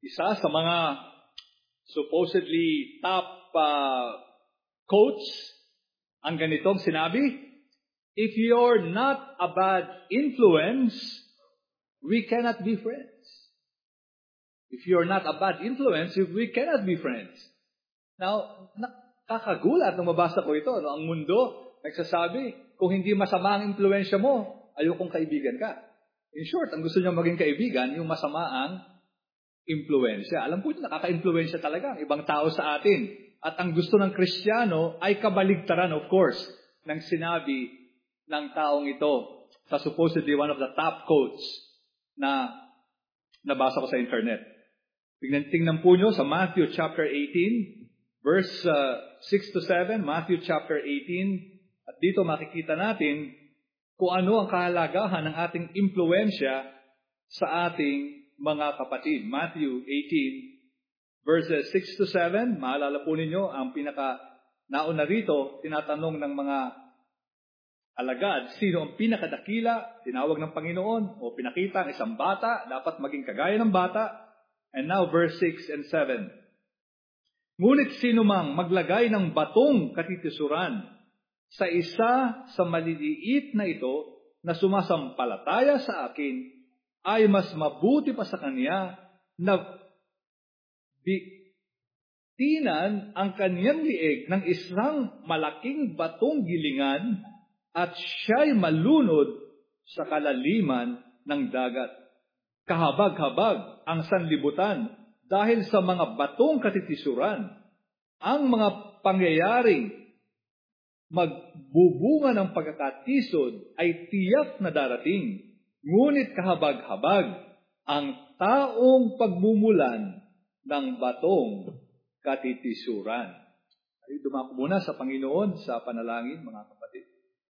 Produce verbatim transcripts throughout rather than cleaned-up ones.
Isa sa mga supposedly top uh, quotes ang ganitong sinabi, if you're not a bad influence, we cannot be friends. If you're not a bad influence, we cannot be friends. Now, nakakagulat nung mabasa ko ito. No? Ang mundo nagsasabi, kung hindi masama ang impluensya mo, ayokong kaibigan ka. In short, ang gusto niyo maging kaibigan, yung masama ang impluensya. Alam po niyo, nakaka-impluensya talaga ang ibang tao sa atin. At ang gusto ng Kristiyano ay kabaligtaran, of course, ng sinabi ng taong ito sa supposedly one of the top quotes na nabasa ko sa internet. Tingnan, tingnan po nyo sa Matthew chapter eighteen, verse uh, six to seven, Matthew chapter eighteen, at dito makikita natin kung ano ang kahalagahan ng ating impluensya sa ating mga kapatid. Matthew eighteen, verses six to seven, maalala po ninyo, ang pinaka nauna rito, tinatanong ng mga alagad, sino ang pinakadakila, tinawag ng Panginoon, o pinakita ang isang bata, dapat maging kagaya ng bata. And now verse six and seven. Ngunit sino mang maglagay ng batong katitisuran sa isa sa maliliit na ito na sumasampalataya sa akin, ay mas mabuti pa sa kanya na bitinan ang kanyang lieg ng isang malaking batong gilingan at siya'y malunod sa kalaliman ng dagat. Kahabag-habag ang sanlibutan dahil sa mga batong katitisuran. Ang mga pangyayaring magbubunga ng pagkakatisod ay tiyak na darating. Ngunit kahabag-habag ang taong pagmumulan ng batong katitisuran. Ay, dumako muna sa Panginoon sa panalangin, mga kapatid.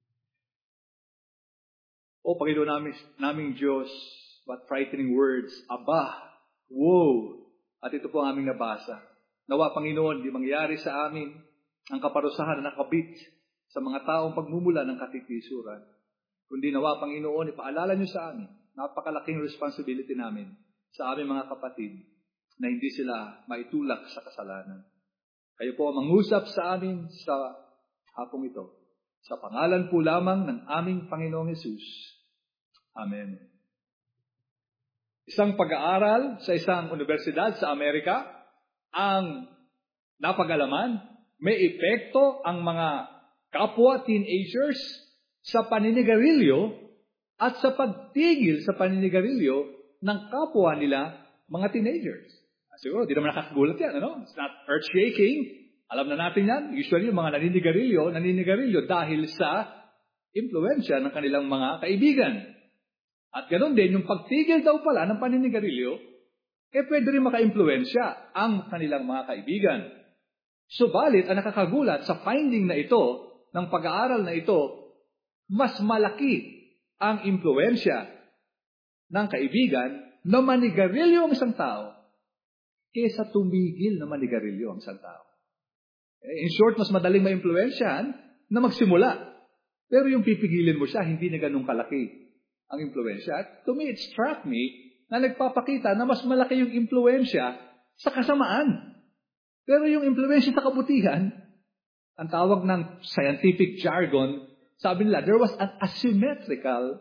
O Panginoon namin, naming Diyos, what frightening words, Aba, woe. At ito po ang aming nabasa. Nawa, Panginoon, di mangyari sa amin ang kaparusahan na nakabit sa mga taong pagmumula ng katitisuran. Kundi nawa, Panginoon, ipaalala niyo sa amin, napakalaking responsibility namin sa aming mga kapatid na hindi sila maitulak sa kasalanan. Kayo po mangusap sa amin sa hapong ito. Sa pangalan po lamang ng aming Panginoong Hesus. Amen. Isang pag-aaral sa isang universidad sa Amerika ang napag-alaman, may epekto ang mga kapwa teenagers sa paninigarilyo at sa pagtigil sa paninigarilyo ng kapwa nila mga teenagers. Siguro, di naman nakakagulat yan, ano? It's not earth-shaking. Alam na natin yan. Usually, yung mga naninigarilyo, naninigarilyo dahil sa impluensya ng kanilang mga kaibigan. At ganoon din, yung pagtigil daw pala ng paninigarilyo, eh pwede rin maka-impluensya ang kanilang mga kaibigan. Subalit, ang nakakagulat sa finding na ito, ng pag-aaral na ito, mas malaki ang impluensya ng kaibigan na manigarilyo ang isang tao kaysa tumigil na manigarilyo ang isang tao. In short, mas madaling ma-impluensyahan na magsimula. Pero yung pipigilin mo siya, hindi na ganun kalaki ang impluensya. At to me, it struck me na nagpapakita na mas malaki yung impluensya sa kasamaan. Pero yung impluensya sa kabutihan, ang tawag ng scientific jargon, sabi nila, there was an asymmetrical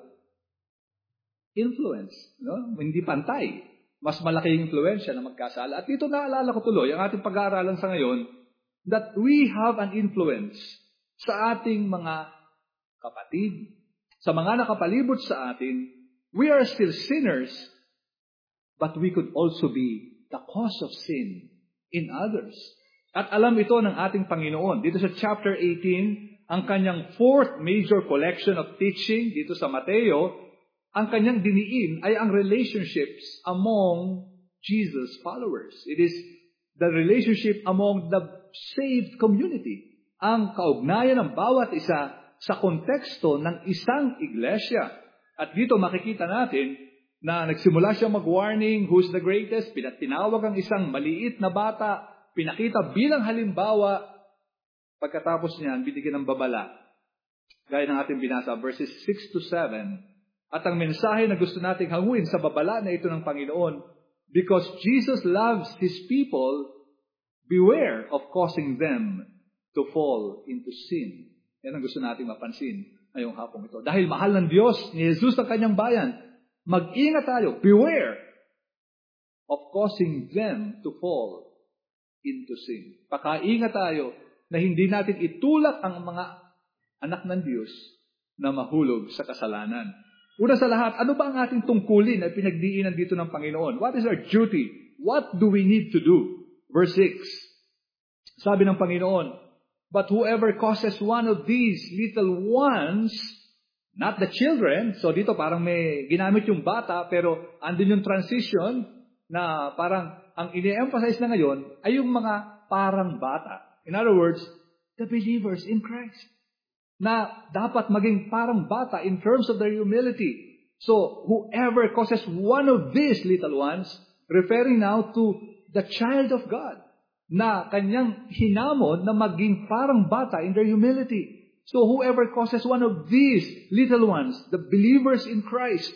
influence. No? Hindi pantay. Mas malaki yung impluensya na magkasala. At dito naalala ko tuloy, ang ating pag-aaralan sa ngayon, that we have an influence sa ating mga kapatid, sa mga nakapalibot sa atin. We are still sinners, but we could also be the cause of sin in others. At alam ito ng ating Panginoon. Dito sa chapter eighteen, ang kanyang fourth major collection of teaching dito sa Mateo, ang kanyang diniin ay ang relationships among Jesus' followers. It is the relationship among the saved community. Ang kaugnayan ng bawat isa sa konteksto ng isang iglesia. At dito makikita natin na nagsimula siya mag-warning, who's the greatest? Pinatinawag ang isang maliit na bata, pinakita bilang halimbawa, pagkatapos niyan, binigyan ng babala. Gaya ng ating binasa, verses six to seven. At ang mensahe na gusto nating hanguin sa babala na ito ng Panginoon because Jesus loves His people, beware of causing them to fall into sin. Yan ang gusto nating mapansin ngayong hapong ito. Dahil mahal ng Diyos ni Jesus ang kanyang bayan, mag-ingat tayo, beware of causing them to fall into sin. Pakaingat tayo na hindi natin itulak ang mga anak ng Diyos na mahulog sa kasalanan. Una sa lahat, ano ba ang ating tungkulin na pinagdiinan dito ng Panginoon? What is our duty? What do we need to do? Verse six, sabi ng Panginoon, but whoever causes one of these little ones, not the children, so dito parang may ginamit yung bata, pero andun yung transition na parang ang ini-emphasize na ngayon ay yung mga parang bata. In other words, the believers in Christ, na dapat maging parang bata in terms of their humility. So, whoever causes one of these little ones, referring now to the child of God, na kanyang hinamon na maging parang bata in their humility. So, whoever causes one of these little ones, the believers in Christ,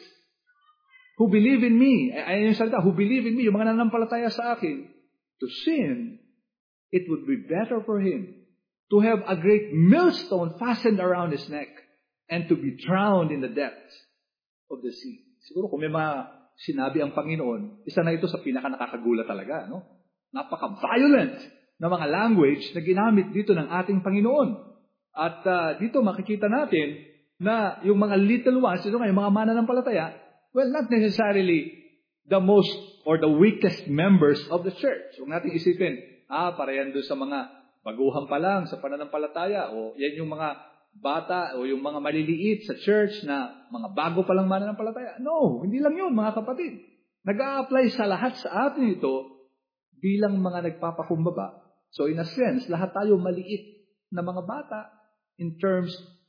who believe in me, ayun yung salita, who believe in me, yung mga nanampalataya sa akin, to sin, it would be better for him to have a great millstone fastened around his neck and to be drowned in the depths of the sea. Siguro kung may mga sinabi ang Panginoon, isa na ito sa pinaka-nakakagulat talaga, no? Napaka-violent na mga language na ginamit dito ng ating Panginoon. At uh, dito makikita natin na yung mga little ones, ito nga, yung mga mananampalataya, well, not necessarily the most or the weakest members of the church. Huwag natin isipin, ah, para yan doon sa mga baguhan pa lang sa pananampalataya, o yan yung mga bata, o yung mga maliliit sa church na mga bago pa lang mananampalataya. No, hindi lang yun, mga kapatid. Nag-a-apply sa lahat sa atin ito bilang mga nagpapakumbaba. So in a sense, lahat tayo maliit na mga bata in terms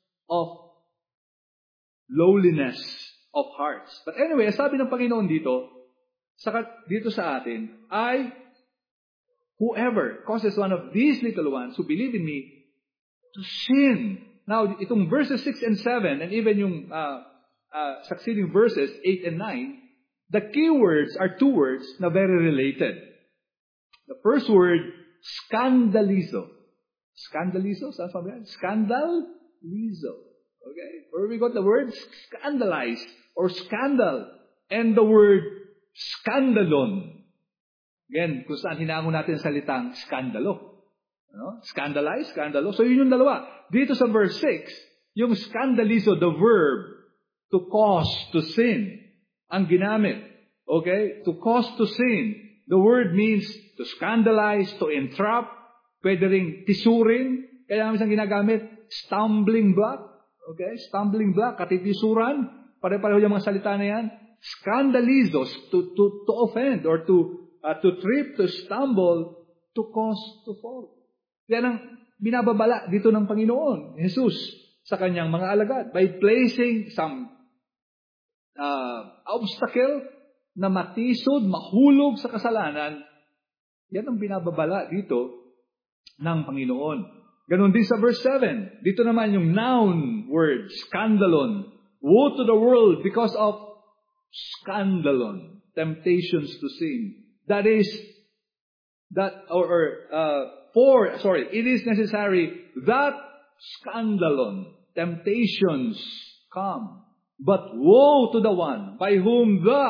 of lowliness of hearts. But anyway, sabi ng Panginoon dito, sa, dito sa atin, ay whoever causes one of these little ones who believe in me to sin. Now, itong verses six and seven, and even yung uh, uh, succeeding verses eight and nine, the key words are two words na very related. The first word, scandalizo. Scandalizo? Saan pa ba yan? Scandalizo. Okay? Where we got the word scandalize or scandal. And the word scandalon. Again, kung saan hinangon natin ang salitang skandalo. No? Scandalize, skandalo. So yun yung dalawa. Dito sa verse six, yung scandalizo, the verb, to cause to sin, ang ginamit. Okay? To cause to sin. The word means to scandalize, to entrap, pwede ring tisurin. Kaya namin siyang ginagamit, stumbling block. Okay? Stumbling block, katitisuran. Pare-pareho yung mga salita na yan. Scandalizos, to, to, to offend or to Uh, to trip, to stumble, to cause to fall. Yan ang binababala dito ng Panginoon, Jesus, sa kanyang mga alagad by placing some uh, obstacle na matisod, mahulog sa kasalanan. Yan ang binababala dito ng Panginoon. Ganon din sa verse seven. Dito naman yung noun word, scandalon. Woe to the world because of scandalon, temptations to sin. That is, that, or, or uh, for, sorry, it is necessary that scandalon, temptations come. But woe to the one by whom the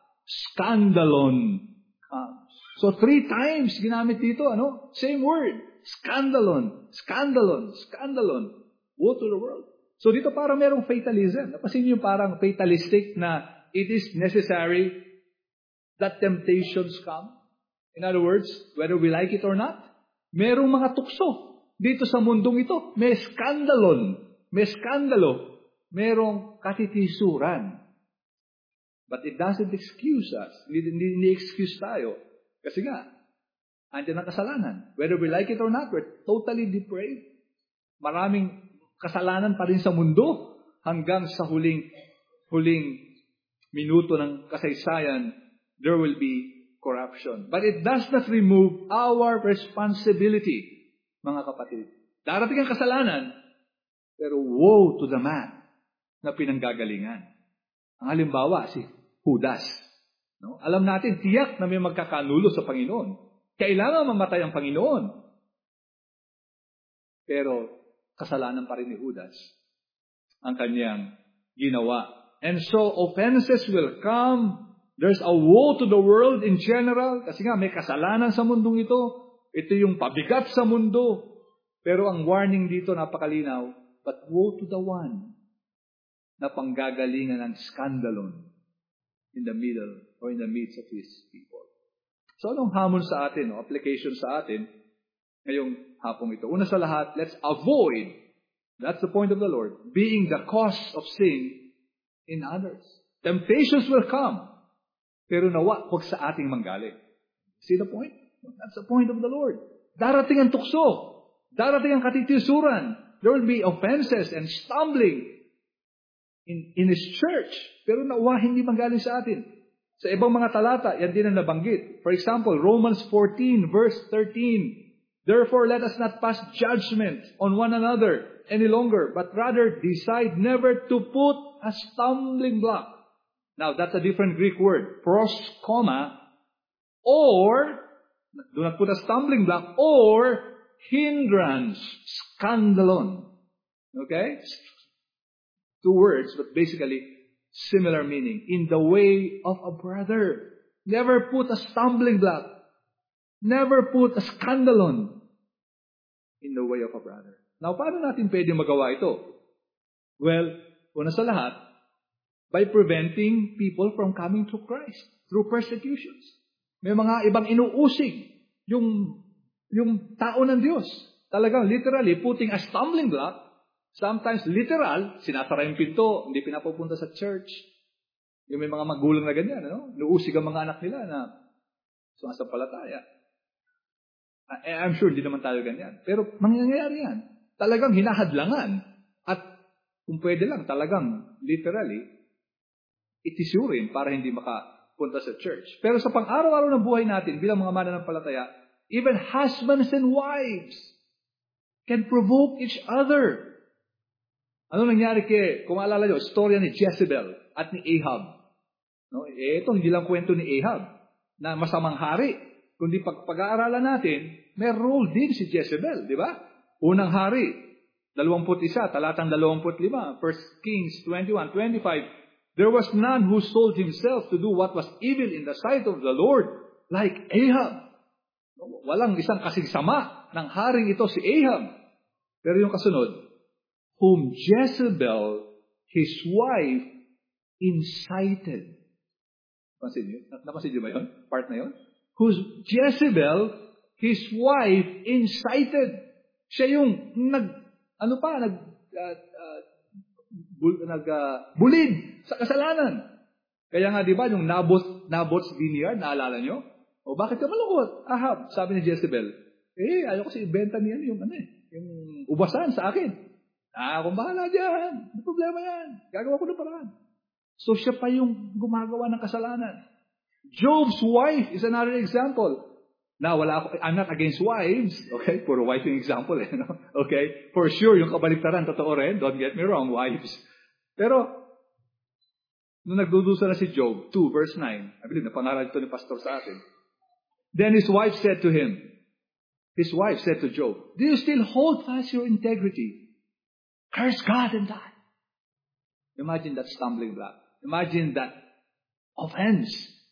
scandalon comes. So three times ginamit dito, ano? Same word. Scandalon, scandalon, scandalon. Woe to the world. So dito parang merong fatalism. Napasin niyo parang fatalistic na it is necessary that temptations come. In other words, whether we like it or not, merong mga tukso dito sa mundong ito. May skandalon, may skandalo, merong katitisuran. But it doesn't excuse us. Hindi, hindi excuse tayo. Kasi nga, andyan ang kasalanan. Whether we like it or not, we're totally depraved. Maraming kasalanan pa rin sa mundo hanggang sa huling huling minuto ng kasaysayan, there will be corruption. But it does not remove our responsibility, mga kapatid. Darating ang kasalanan, pero woe to the man na pinanggagalingan. Ang halimbawa, si Judas. No? Alam natin, tiyak na may magkakanulo sa Panginoon. Kailangan mamatay ang Panginoon. Pero, kasalanan pa rin ni Judas ang kanyang ginawa. And so, offenses will come. There's a woe to the world in general. Kasi nga, may kasalanan sa mundong ito. Ito yung pabigat sa mundo. Pero ang warning dito, napakalinaw. But woe to the one na panggagalingan ng skandalon in the middle or in the midst of His people. So, anong hamon sa atin, no? Application sa atin ngayong hapong ito? Una sa lahat, let's avoid, that's the point of the Lord, being the cause of sin in others. Temptations will come, pero nawa, huwag sa ating manggaling. See the point? That's the point of the Lord. Darating ang tukso. Darating ang katitisuran. There will be offenses and stumbling in, in His church. Pero nawa, hindi manggaling sa atin. Sa ibang mga talata, yan din ang nabanggit. For example, Romans fourteen, verse thirteen. Therefore, let us not pass judgment on one another any longer, but rather decide never to put a stumbling block. Now, that's a different Greek word. Pros, comma, or, do not put a stumbling block, or hindrance, scandalon. Okay? Two words, but basically similar meaning. In the way of a brother. Never put a stumbling block. Never put a scandalon in the way of a brother. Now, paano natin pwede magawa ito? Well, una sa lahat, by preventing people from coming to Christ through persecutions. May mga ibang inuusig yung, yung tao ng Diyos. Talagang literally putting a stumbling block. Sometimes literal, sinasara yung pinto, hindi pinapupunta sa church. Yung may mga magulang na ganyan, no? Inuusig ang mga anak nila na sumasampalataya. I'm sure hindi naman tayo ganyan. Pero mangyayari yan. Talagang hinahadlangan. At kung pwede lang, talagang literally, itisurin para hindi makapunta sa church. Pero sa pang-araw-araw ng buhay natin, bilang mga mananampalataya, even husbands and wives can provoke each other. Ano nangyari kay, kung maalala nyo, storya ni Jezebel at ni Ahab. No? Eh, ito, hindi lang kwento ni Ahab na masamang hari. Kundi pag pag-aaralan natin, may role din si Jezebel, di ba? Unang hari, dalawampu't isa, talatang dalawampu't lima, First Kings twenty-one twenty-five, there was none who sold himself to do what was evil in the sight of the Lord, like Ahab. Walang isang kasing sama ng haring ito si Ahab. Pero yung kasunod, whom Jezebel, his wife, incited. Napansin niyo? Napansin niyo ba yun? Part na yun? Whose Jezebel, his wife, incited. Siya yung nag, ano pa, nag, uh, uh, bul, nag, uh, bulid sa kasalanan. Kaya nga, di ba, yung Nabot, Nabot's vineyard, naalala niyo? O bakit ka malungkot? Ahab, sabi ni Jezebel, eh, ayaw kasi ibenta niyan yung, ano eh, yung ubasan sa akin. Ah, kung bahala dyan. May problema yan. Gagawa ko ng paraan. So, siya pa yung gumagawa ng kasalanan. Job's wife is another example. Now, wala ako, I'm not against wives. Okay? Puro wife yung example. Eh, no? Okay? For sure, yung kabaliktaran, totoo rin. Don't get me wrong, wives. Pero, nung nagdudusa na si Job, two verse nine, I believe, napangaral ito ni pastor sa atin. Then his wife said to him, his wife said to Job, do you still hold fast your integrity? Curse God and die. Imagine that stumbling block. Imagine that offense.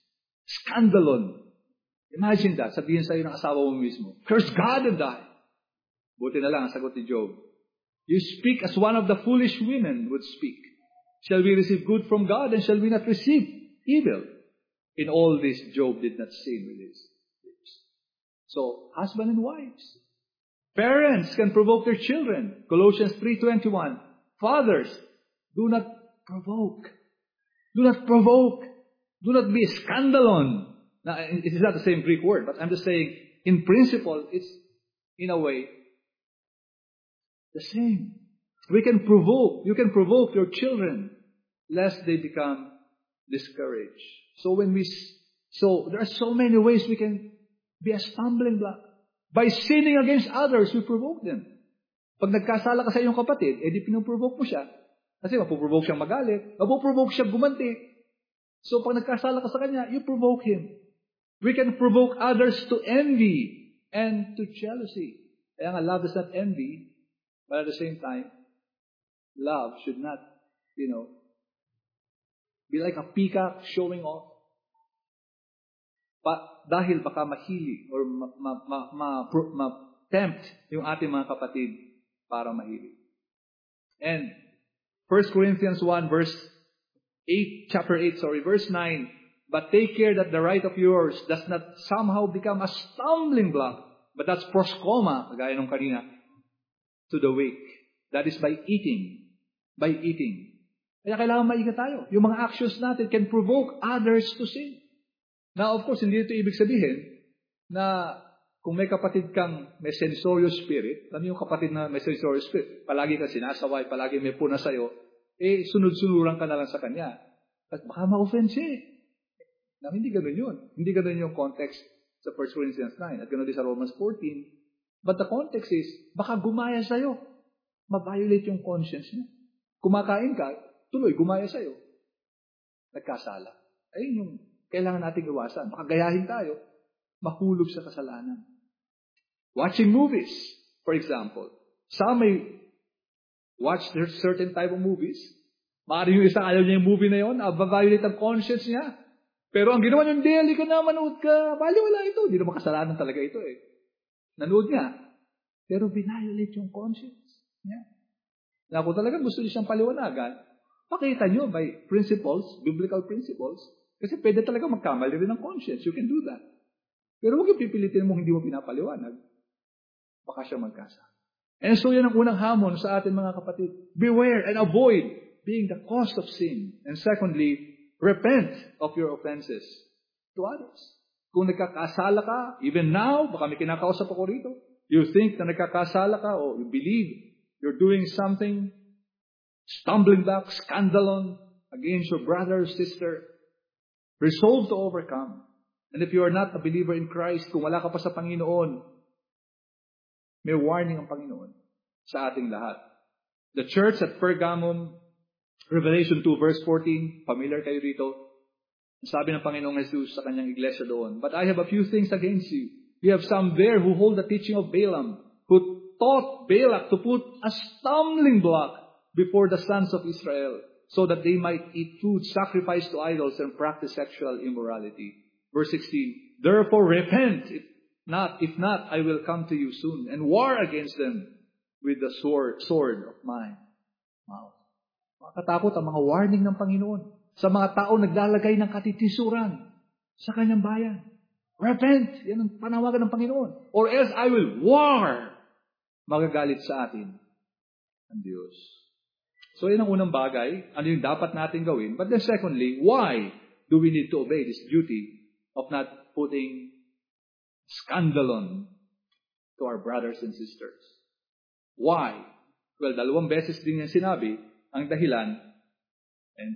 Scandalon. Imagine that. Sabihin sa'yo ng asawa mo mismo. Curse God and die. Buti na lang ang sagot ni Job. You speak as one of the foolish women would speak. Shall we receive good from God and shall we not receive evil? In all this, Job did not sin with his lips. So, husband and wives. Parents can provoke their children. Colossians three twenty-one. Fathers, do not provoke. Do not provoke. Do not be scandalon. Now, it is not the same Greek word, but I'm just saying, in principle, it's, in a way, the same. We can provoke. You can provoke your children, lest they become discouraged. So when we, so there are so many ways we can be a stumbling block. By sinning against others, we provoke them. Pag nagkasala ka sa iyong kapatid, eh di pinoprovoke mo siya. Kasi mapoprovoke siyang magalit, mapoprovoke siyang gumanti. So pag nagkasala ka sa kanya, you provoke him. We can provoke others to envy and to jealousy. Kaya nga, love is not envy, but at the same time, love should not, you know, be like a peacock showing off. Pa, dahil baka mahili or ma-tempt ma, ma, ma, ma, tempt yung ating mga kapatid para mahili. And First Corinthians one, verse eight, chapter eight, sorry, verse nine, but take care that the right of yours does not somehow become a stumbling block, but that's proskoma, kagaya nung kanina, to the weak. That is by eating. By eating. Kaya kailangan maiga tayo. Yung mga actions natin can provoke others to sin. Now, of course, hindi ito ibig sabihin na kung may kapatid kang may sensorious spirit, alam yung kapatid na may sensorious spirit, palagi ka sinasaway, palagi may puna sa'yo, eh, sunod-sunuran ka na lang sa kanya. At baka ma-offend siya eh. Na, hindi ganun yun. Hindi ganun yung context sa First Corinthians nine at ganun din sa Romans fourteen. But the context is, baka gumaya sa'yo. Ma-violate yung conscience niya. Kumakain ka, tuloy, gumaya sa'yo. Nagkasala. Ayun yung kailangan nating iwasan. Baka gayahin tayo, mahulog sa kasalanan. Watching movies, for example. Some may watch certain type of movies. Maaari yung isa, ayaw niya yung movie na yun, violate ang conscience niya. Pero ang ginawa niyo, hindi, hindi ka na, manood ka. Bali, wala ito. Hindi naman kasalanan talaga ito eh. Nanood nga. Pero violate yung conscience niya. Na kung talagang gusto niyo siyang paliwanagan, pakita niyo by principles, biblical principles, kasi pwede talaga magkamali rin ng conscience. You can do that. Pero huwag yung pipilitin mo hindi mo pinapaliwanag. Baka siya magkasa. And so yan ang unang hamon sa atin mga kapatid. Beware and avoid being the cause of sin. And secondly, repent of your offenses to others. Kung nagkakasala ka, even now, baka may kinakausap ako rito, you think na nagkakasala ka o you believe you're doing something, stumbling block, scandalon against your brother or sister, resolve to overcome. And if you are not a believer in Christ, kung wala ka pa sa Panginoon, may warning ang Panginoon sa ating lahat. The church at Pergamum, Revelation two verse fourteen, familiar kayo dito. Sabi ng Panginoong Jesus sa kanyang iglesia doon, but I have a few things against you. You have some there who hold the teaching of Balaam, who taught Balak to put a stumbling block before the sons of Israel, so that they might eat food sacrificed to idols and practice sexual immorality. Verse sixteen, therefore repent, if not, if not, I will come to you soon and war against them with the sword, sword of my mouth. Makatakot ang mga warning ng Panginoon sa mga tao naglalagay ng katitisuran sa kanyang bayan. Repent! Yan ang panawagan ng Panginoon. Or else I will war! Magagalit sa atin ang Diyos. So yan ang unang bagay. Ano yung dapat natin gawin? But then secondly, why do we need to obey this duty of not putting scandalon to our brothers and sisters? Why? Well, dalawang beses din yan sinabi ang dahilan, and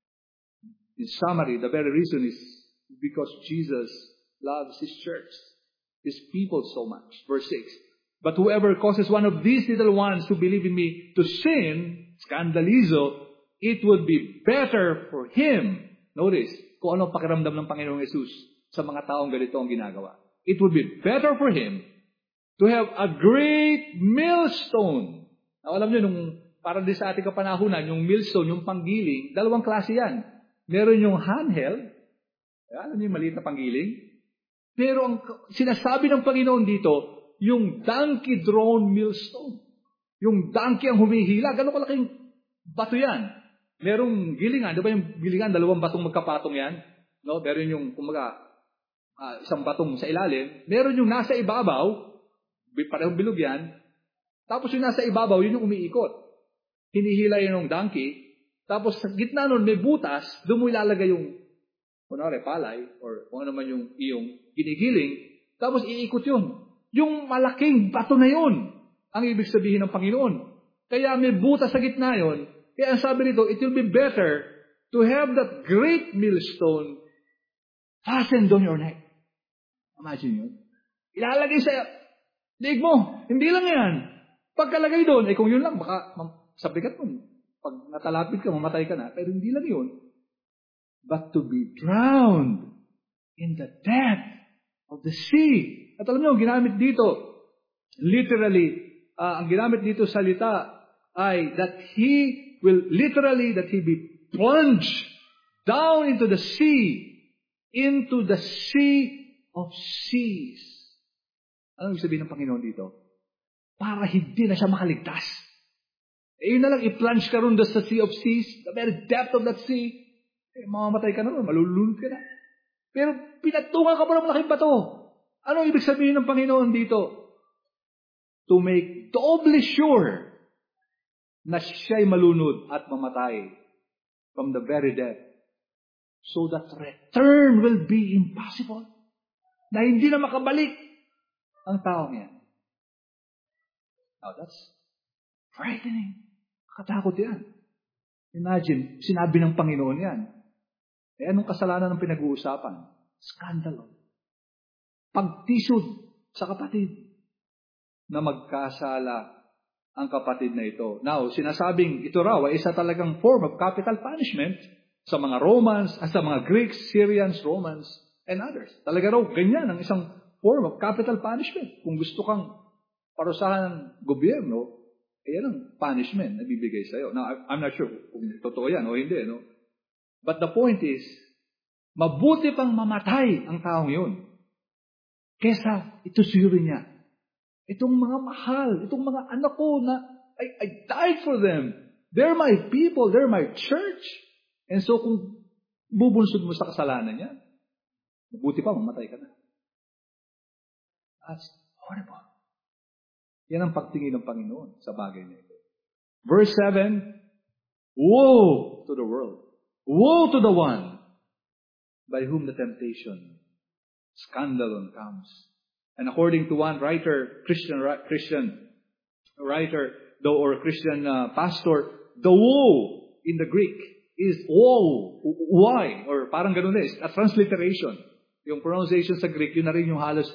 in summary, the very reason is because Jesus loves His church, His people so much. Verse six, but whoever causes one of these little ones who believe in me to sin, scandalizo, it would be better for him. Notice, kung anong pakiramdam ng Panginoong Jesus sa mga taong ganito ang ginagawa. It would be better for him to have a great millstone. Now, alam niyo, nung para din sa ating kapanahunan, yung millstone, yung panggiling, dalawang klase yan. Meron yung handheld, alam niyo yung maliit na panggiling, pero ang sinasabi ng Panginoon dito, yung donkey drawn millstone. Yung donkey ang humihila, gano'ng kalaking bato yan. Merong gilingan, di ba yung gilingan, dalawang batong magkapatong yan? No? Meron yung, kumaga, uh, isang batong sa ilalim, meron yung nasa ibabaw, parehong bilog yan, tapos yung nasa ibabaw, yun yung umiikot. Hinihila yun ng donkey, tapos sa gitna nun may butas, doon mo ilalagay yung, kunwari, palay, or kung ano man yung iyong ginigiling, tapos iikot yun. Yung malaking bato na yun, ang ibig sabihin ng Panginoon. Kaya may butas sa gitna yun, kaya ang sabi nito, it will be better to have that great millstone fastened on your neck. Imagine yun. Ilalagay sa liig mo. Hindi lang yan. Pagkalagay doon, eh kung yun lang, baka sa bigat mo, pag natalapit ka, mamatay ka na. Pero hindi lang yun. but to be drowned in the depth of the sea. At alam niyo, ginamit dito, literally, uh, ang ginamit dito salita ay that He will literally, that He be plunged down into the sea, into the sea of seas. Ano ibig sabihin ng Panginoon dito? Para hindi na siya makaligtas. Eh, yun na lang, i-plunge ka ron sa sea of seas, the very depth of that sea, eh, mamamatay ka na ron, malulunod ka na. Pero pinatungan ka pa ng malaking bato. Ano ibig sabihin ng Panginoon dito? To make doubly sure na siya'y malunod at mamatay from the very depth. So that return will be impossible. Na hindi na makabalik ang taong yan. Now that's frightening. Katakot yan. Imagine, sinabi ng Panginoon yan. Eh, anong kasalanan ng pinag-uusapan? Skandalo. Pagtisod sa kapatid na magkasala ang kapatid na ito. Now, sinasabing ito raw ay isa talagang form of capital punishment sa mga Romans, sa mga Greeks, Syrians, Romans, and others. Talaga raw, ganyan ang isang form of capital punishment. Kung gusto kang parusahan ng gobyerno, eh, yan ang punishment na bibigay sa'yo. Now, I'm not sure kung totoo yan o hindi, no? But the point is, mabuti pang mamatay ang taong yun kesa itusurin niya. Itong mga mahal, itong mga anak ko na I, I died for them. They're my people, they're my church. And so kung bubunsod mo sa kasalanan niya, mabuti pa mamatay ka na. That's horrible. Yan ang pagtingin ng Panginoon sa bagay na ito. Verse seven, woe to the world. Woe to the one by whom the temptation, scandal comes. And according to one writer, Christian Christian writer, though, or Christian uh, pastor, the woe in the Greek is woe. Why? Or parang ganun is, a transliteration. Yung pronunciation sa Greek, yun na rin yung halos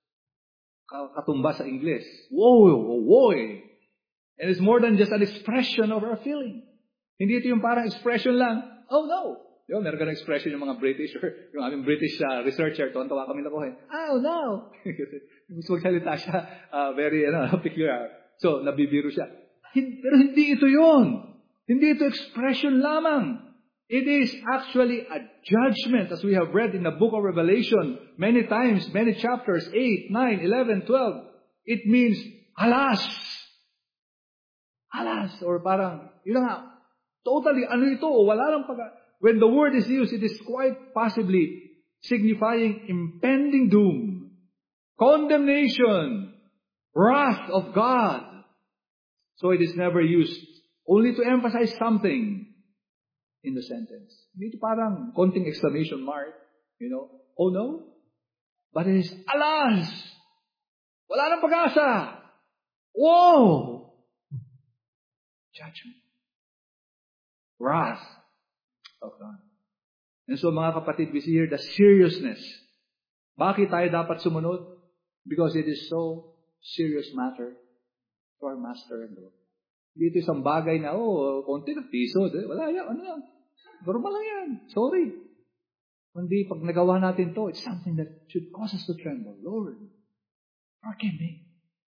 katumba sa English. Woe, woe. And it's more than just an expression of our feeling. Hindi ito yung parang expression lang. Oh no. Diba, meron ka ng expression yung mga British or yung aming British uh, researcher, tuwan-tawa kami nakuhin. Oh no. Gusto magsalita siya, uh, very ano, peculiar. So, nabibiro siya. Pero hindi ito yun. Hindi ito expression lamang. It is actually a judgment, as we have read in the book of Revelation many times, many chapters, eight, nine, eleven, twelve. It means, alas! Alas! Or parang, yun nga, totally, ano ito? Wala lang pag... When the word is used, it is quite possibly signifying impending doom, condemnation, wrath of God. So it is never used only to emphasize something in the sentence. Hindi ito parang konting exclamation mark, you know, oh no. But it is, alas! Wala nang pag-asa! Whoa! Judgment. Wrath of God. And so mga kapatid, we see here the seriousness. Bakit tayo dapat sumunod? Because it is so serious matter to our Master and Lord. Dito isang bagay na, oh, konti ng piso. Eh. Wala yan, ano yan? Normal lang yan. Sorry. Kundi pag nagawa natin to, it's something that should cause us to tremble. Lord, forgive me.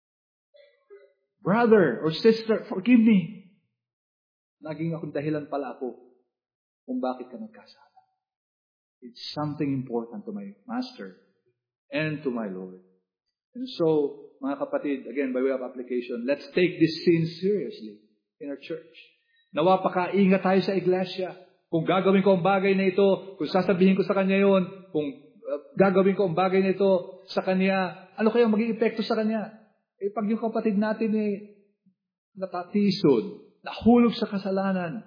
Brother or sister, forgive me. Naging akong dahilan pala ako kung bakit ka nagkasala. It's something important to my Master and to my Lord. And so, mga kapatid, again, by way of application, let's take this sin seriously in our church. Nawa pakaingat tayo sa iglesia. Kung gagawin ko ang bagay na ito, kung sasabihin ko sa kanya yon, kung uh, gagawin ko ang bagay na ito sa kanya, ano kaya maging epekto sa kanya? Eh, pag yung kapatid natin eh, natatisod, nahulog sa kasalanan,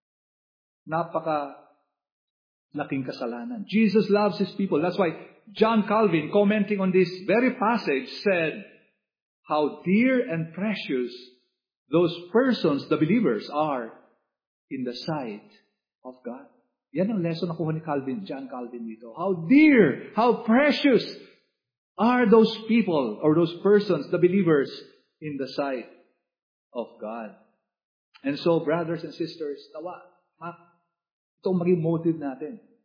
napaka laking kasalanan. Jesus loves His people. That's why John Calvin, commenting on this very passage, said, how dear and precious those persons, the believers, are in the sight of God. Yan ang lesson na kuha ni Calvin, John Calvin dito. How dear, how precious are those people or those persons, the believers, in the sight of God. And so, brothers and sisters, tawa, itong maging motive natin.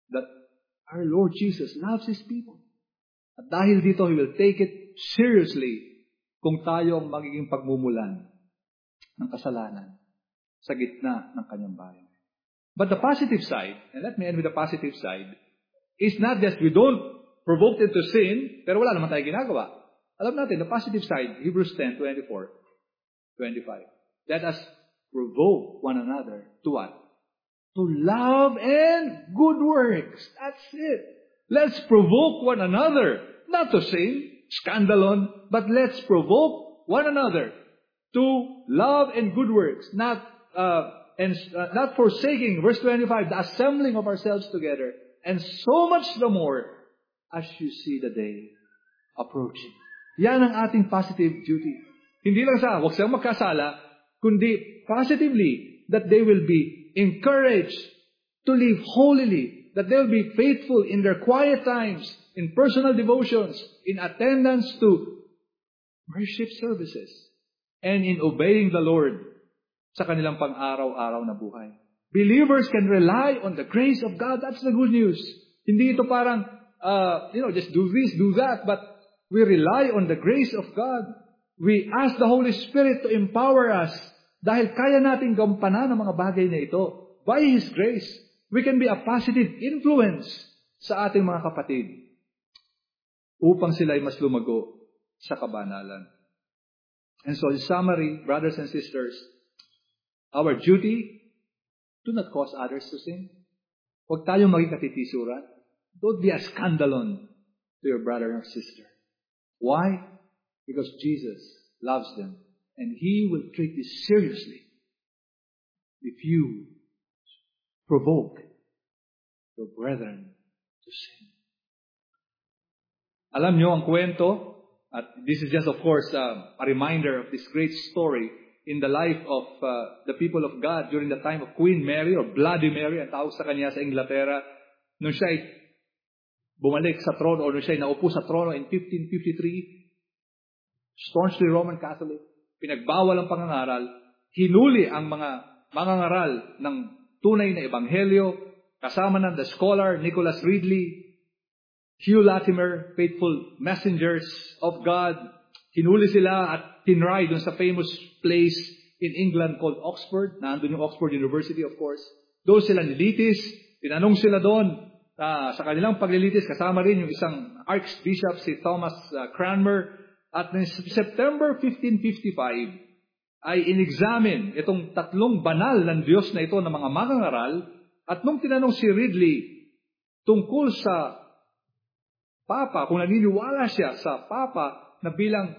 that our Lord Jesus loves His people. At dahil dito, He will take it seriously kung tayo ang magiging pagmumulan ng kasalanan sa gitna ng Kanyang bayan. But the positive side, and let me end with the positive side, is not just we don't provoke them to sin, pero wala naman tayo ginagawa. Alam natin, the positive side, Hebrews ten, twenty-four, twenty-five. Let us provoke one another to what? To love and good works. That's it. Let's provoke one another, not to sin, scandalon, but let's provoke one another to love and good works, not uh, and uh, not forsaking, verse twenty-five, the assembling of ourselves together, and so much the more as you see the day approaching. Yan ang ating positive duty. Hindi lang sa, huwag silang magkasala, kundi positively, that they will be encouraged to live holily, that they will be faithful in their quiet times, in personal devotions, in attendance to worship services, and in obeying the Lord sa kanilang pang-araw-araw na buhay. Believers can rely on the grace of God. That's the good news. Hindi ito parang, uh, you know, just do this, do that, but we rely on the grace of God. We ask the Holy Spirit to empower us dahil kaya nating gampanan ang mga bagay na ito. By His grace, we can be a positive influence sa ating mga kapatid upang sila ay mas lumago sa kabanalan. And so, in summary, brothers and sisters, our duty, do not cause others to sin. Huwag tayong maging katitisuran. Don't be a scandalon to your brother or sister. Why? Because Jesus loves them, and He will treat this seriously if you provoke your brethren to sin. Alam niyo ang kwento, at this is just of course uh, a reminder of this great story in the life of uh, the people of God during the time of Queen Mary or Bloody Mary, ang tawag sa kanya sa Inglaterra, nung siya ay bumalik sa trono o nung siya ay naupo sa trono in fifteen fifty-three, staunchly Roman Catholic, pinagbawal ang pangangaral, hinuli ang mga mangangaral ng tunay na ebanghelyo, kasama ng the scholar Nicholas Ridley, Hugh Latimer, faithful messengers of God. Hinuli sila at tinry dun sa famous place in England called Oxford. Nandun yung Oxford University, of course. Doon sila nilitis. Tinanong sila doon uh, sa kanilang paglilitis. Kasama rin yung isang Archbishop, si Thomas uh, Cranmer. At ng September fifteen fifty-five, ay inexamine itong tatlong banal ng Diyos na ito ng mga mangangaral. At nung tinanong si Ridley tungkol sa Papa, kung naniniwala siya sa Papa na bilang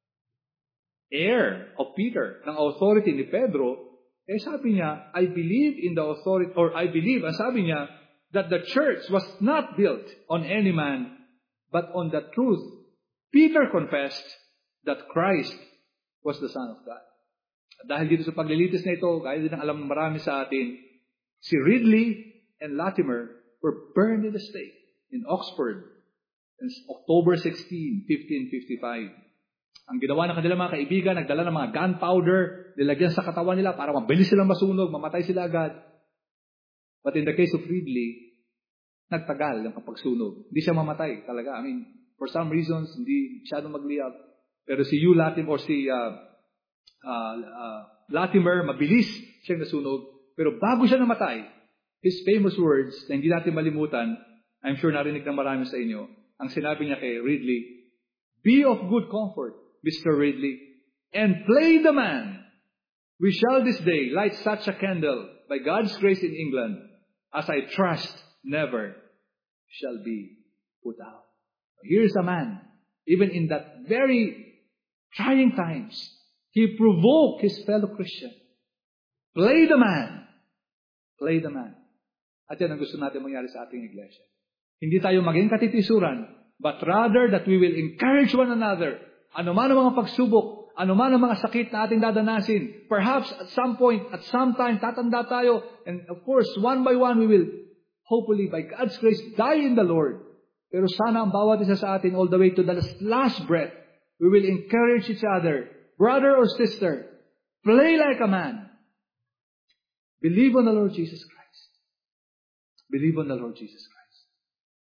heir of Peter, ng authority ni Pedro, eh sabi niya, I believe in the authority, or I believe, ang sabi niya, that the church was not built on any man, but on the truth. Peter confessed that Christ was the Son of God. At dahil dito sa paglilitis na ito, gaya din ang alam ng marami sa atin, si Ridley and Latimer were burned in the stake in Oxford on October sixteenth, fifteen fifty-five. Ang ginawa ng kanilang mga kaibigan, nagdala ng mga gunpowder, nilagyan sa katawan nila para mabilis silang masunog, mamatay sila agad. But in the case of Ridley, nagtagal ang kapagsunog. Hindi siya mamatay talaga. I mean, for some reasons, hindi masyadong magliyab. Pero si Hugh Latimer or si uh, uh, uh, Latimer, mabilis siyang nasunog. Pero bago siya namatay, his famous words na hindi natin malimutan, I'm sure narinig ng marami sa inyo, ang sinabi niya kay Ridley, be of good comfort, Mister Ridley, and play the man. We shall this day light such a candle by God's grace in England as I trust never shall be put out. Here's a man, even in that very trying times, he provoked his fellow Christian. Play the man. Play the man. At yan ang gusto natin mangyari sa ating iglesia. Hindi tayo maging katitisuran, but rather that we will encourage one another. Ano man ang mga pagsubok, ano man ang mga sakit na ating dadanasin. Perhaps at some point, at some time, tatanda tayo. And of course, one by one, we will, hopefully, by God's grace, die in the Lord. Pero sana ang bawat isa sa atin all the way to the last breath, we will encourage each other. Brother or sister, play like a man. Believe on the Lord Jesus Christ. Believe on the Lord Jesus Christ.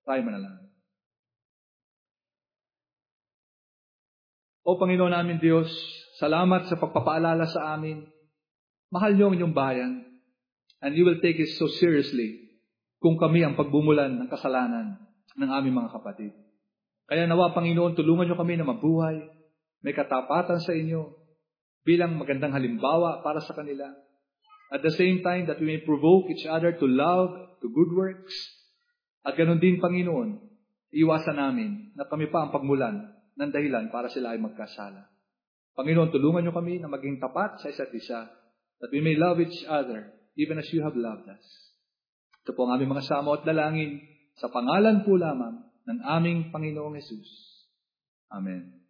Tayo manalangin. O Panginoon namin Diyos, salamat sa pagpapaalala sa amin. Mahal niyo ang inyong bayan. And you will take it so seriously kung kami ang pagbumulan ng kasalanan ng aming mga kapatid. Kaya nawa, Panginoon, tulungan niyo kami na mabuhay, may katapatan sa inyo, bilang magandang halimbawa para sa kanila. At the same time, that we may provoke each other to love, to good works. At ganun din, Panginoon, iwasan namin na kami pa ang pagmulan ng dahilan para sila ay magkasala. Panginoon, tulungan niyo kami na maging tapat sa isa't isa, that we may love each other, even as you have loved us. Ito po ang aming mga samo at dalangin, sa pangalan po lamang ng aming Panginoong Hesus. Amen.